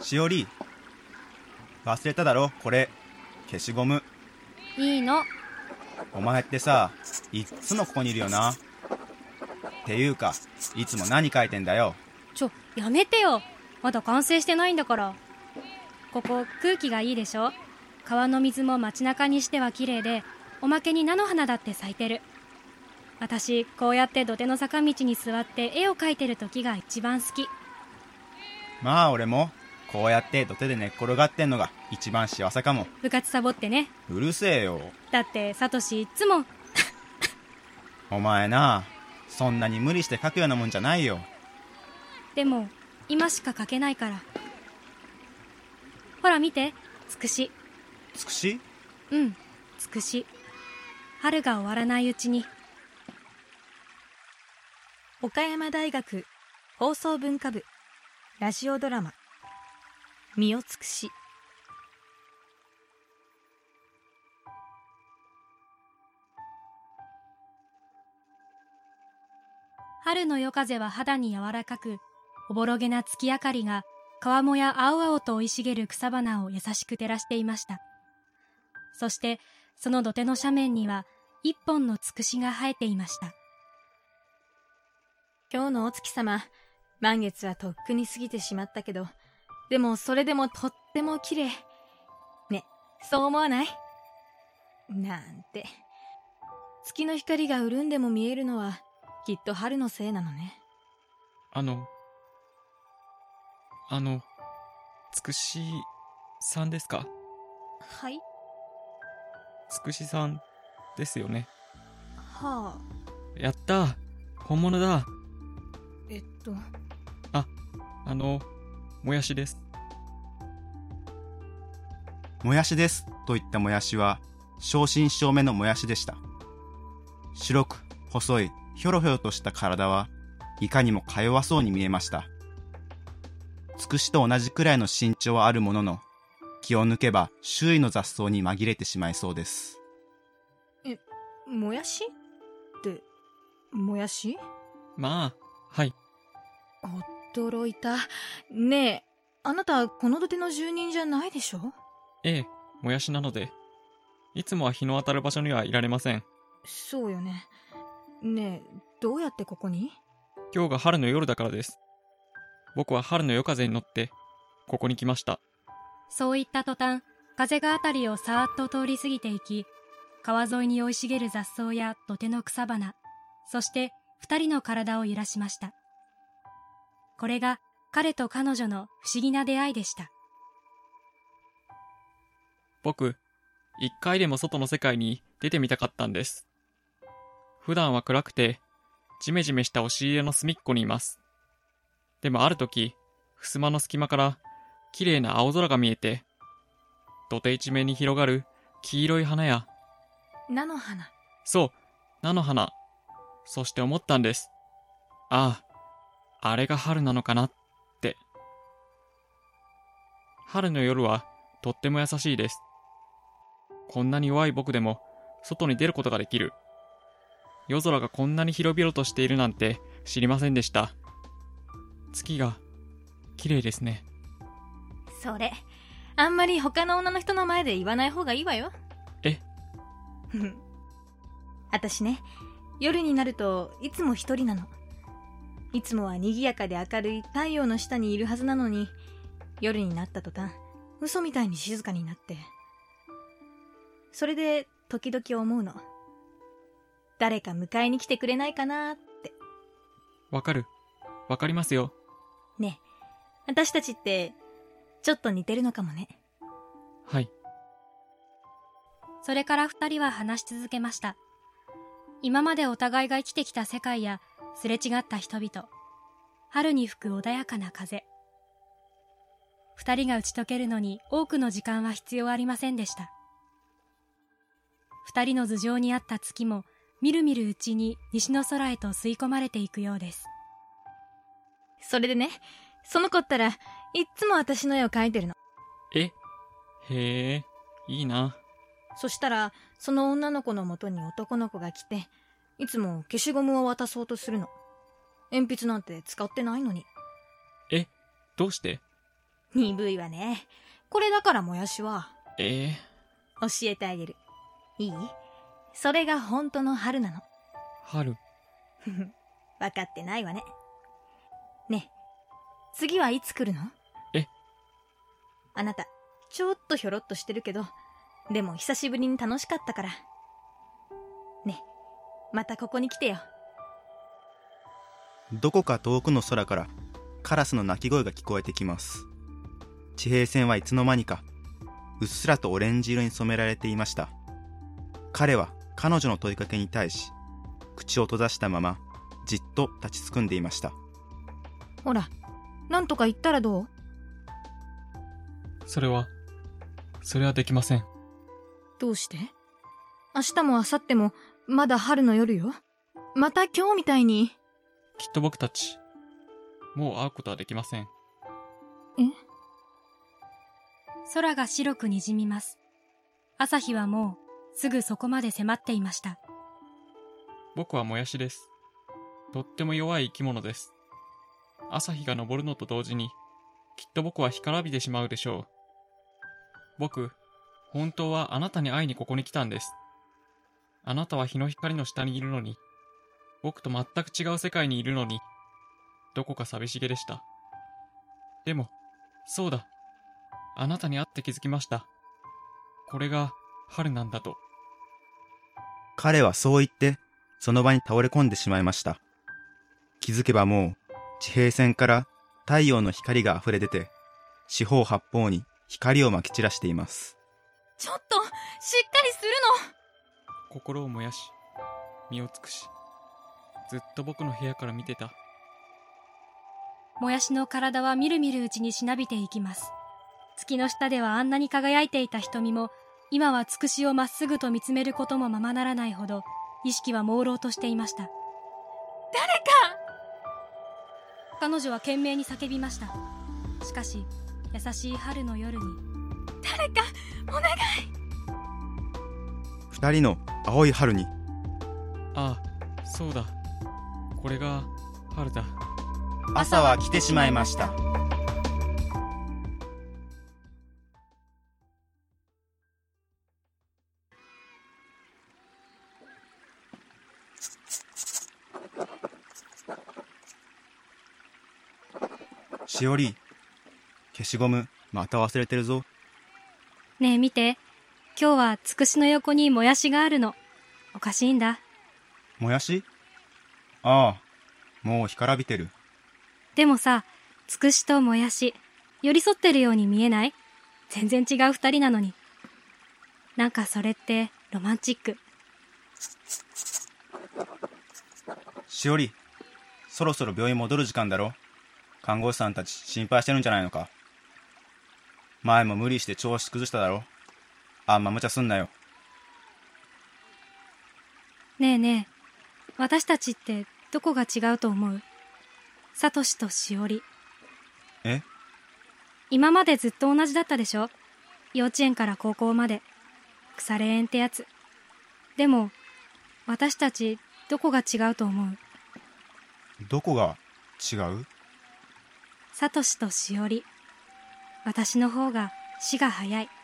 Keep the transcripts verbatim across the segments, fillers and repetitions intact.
しおり、忘れただろこれ、消しゴム。 いいの。 お前ってさ、いっつもここにいるよな。っていうか、いつも何書いてんだよ。 ちょ、やめてよ。まだ完成してないんだから。ここ空気がいいでしょ。川の水も街中にしては綺麗で、おまけに菜の花だって咲いてる。私こうやって土手の坂道に座って絵を描いてる時が一番好き。 まあ俺もこうやって土手で寝っ転がってんのが一番幸せかも。 部活サボってね。 うるせえよ。 だってサトシいっつもお前な、そんなに無理して描くようなもんじゃないよ。 でも今しか描けないから。ほら見て、つくし。 つくし？ うん、つくし。春が終わらないうちに。 岡山大学放送文化部ラジオドラマ身を尽くし。 春の夜風は肌に柔らかく、おぼろげな月明かりが川面や青々と生い茂る草花を優しく照らしていました。そしてその土手の斜面には一本のつくしが生えていました。 今日のお月様、満月はとっくに過ぎてしまったけど、でもそれでもとっても綺麗ね。そう思わない？なんて、月の光が潤んでも見えるのはきっと春のせいなのね。 あのあのつくしさんですか？ はい。 つくしさんですよね。 はあ。 やったー、本物だ。 えっとあ、あのもやしです。 もやしですと言ったもやしは正真正銘のもやしでした。白く細いひょろひょろとした体はいかにもか弱そうに見えました。つくしと同じくらいの身長はあるものの、気を抜けば周囲の雑草に紛れてしまいそうです。 え、もやしってもやし？ まあ、はい。 驚いた。ねえ、あなたこの土手の住人じゃないでしょ？ ええ、もやしなので、いつもは日の当たる場所にはいられません。 そうよね。ねえ、どうやってここに？ 今日が春の夜だからです。僕は春の夜風に乗ってここに来ました。 そう言った途端、風があたりをさーっと通り過ぎていき、川沿いに生い茂る雑草や土手の草花、そして二人の体を揺らしました。これが彼と彼女の不思議な出会いでした。 僕、一回でも外の世界に出てみたかったんです。普段は暗くて、ジメジメした押し入れの隅っこにいます。でもある時、襖の隙間から綺麗な青空が見えて、土手一面に広がる黄色い花や、 菜の花。 そう、菜の花。そして思ったんです。ああ、あれが春なのかなって。春の夜はとっても優しいです。こんなに弱い僕でも外に出ることができる。夜空がこんなに広々としているなんて知りませんでした。月が綺麗ですね。 それ、あんまり他の女の人の前で言わない方がいいわよ。 え？ 私ね、夜になるといつも一人なの。いつもは賑やかで明るい太陽の下にいるはずなのに、夜になった途端、嘘みたいに静かになって。それで時々思うの。誰か迎えに来てくれないかなって。 わかる。わかりますよ。 ねえ、私たちってちょっと似てるのかもね。 はい。 それから二人は話し続けました。今までお互いが生きてきた世界やすれ違った人々、春に吹く穏やかな風。二人が打ち解けるのに多くの時間は必要ありませんでした。二人の頭上にあった月もみるみるうちに西の空へと吸い込まれていくようです。 それでね、その子ったらいっつも私の絵を描いてるの。 え？へえ、いいな。 そしたらその女の子のもとに男の子が来て、いつも消しゴムを渡そうとするの。鉛筆なんて使ってないのに。 え、どうして？ 鈍いわね。これだからもやしは。 ええ教えてあげる。いい？それが本当の春なの。 春。 分かってないわね。ねえ、次はいつ来るの？ え？ あなた、ちょっとひょろっとしてるけど、でも久しぶりに楽しかったから。ねえ、またここに来てよ。 どこか遠くの空からカラスの鳴き声が聞こえてきます。地平線はいつの間にかうっすらとオレンジ色に染められていました。彼は彼女の問いかけに対し口を閉ざしたままじっと立ちすくんでいました。 ほら、なんとか言ったらどう？ それは、それはできません。 どうして？明日も明後日もまだ春の夜よ。また今日みたいに。 きっと僕たち、もう会うことはできません。 え？ 空が白くにじみます。朝日はもうすぐそこまで迫っていました。 僕はもやしです。とっても弱い生き物です。朝日が昇るのと同時に、きっと僕は干からびてしまうでしょう。僕、本当はあなたに会いにここに来たんです。あなたは日の光の下にいるのに、僕と全く違う世界にいるのに、どこか寂しげでした。でも、そうだ。あなたに会って気づきました。これが春なんだと。 彼はそう言ってその場に倒れ込んでしまいました。気づけばもう地平線から太陽の光があふれ出て四方八方に光をまき散らしています。 ちょっとしっかりするの。 心を燃やし、身を尽くし、ずっと僕の部屋から見てた。 もやしの体はみるみるうちにしなびていきます。月の下ではあんなに輝いていた瞳も、今はつくしをまっすぐと見つめることもままならないほど、意識は朦朧としていました。 誰か！ 彼女は懸命に叫びました。しかし、優しい春の夜に、 誰か、お願い！ 二人の青い春に、 ああ、そうだ。これが春だ。 朝は来てしまいました。しおり、消しゴムまた忘れてるぞ。 ねえ見て、今日はつくしの横にもやしがあるの。おかしいんだ。 もやし？ああ、もう干からびてる。 でもさ、つくしともやし、寄り添ってるように見えない？全然違う二人なのに。なんかそれってロマンチック。 しおり、そろそろ病院戻る時間だろ。看護師さんたち心配してるんじゃないのか。前も無理して調子崩しただろ。あんま無茶すんなよ。 ねえねえ、私たちってどこが違うと思う？サトシとしおり。 え？ 今までずっと同じだったでしょ？幼稚園から高校まで。腐れ縁ってやつ。でも、私たちどこが違うと思う？ どこが違う？ サトシとしおり。私の方が死が早い。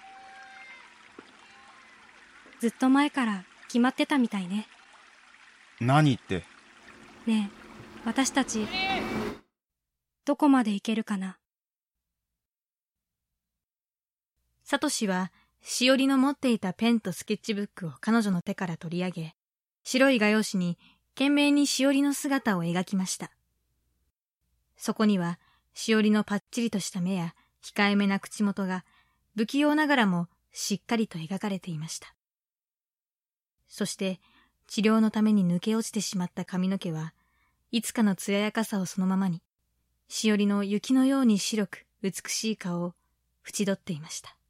ずっと前から決まってたみたいね。 何って。 ねえ、私たちどこまで行けるかな。 サトシはしおりの持っていたペンとスケッチブックを彼女の手から取り上げ、白い画用紙に懸命にしおりの姿を描きました。そこにはしおりのパッチリとした目や控えめな口元が不器用ながらもしっかりと描かれていました。そして治療のために抜け落ちてしまった髪の毛はいつかの艶やかさをそのままに、しおりの雪のように白く美しい顔を縁取っていました。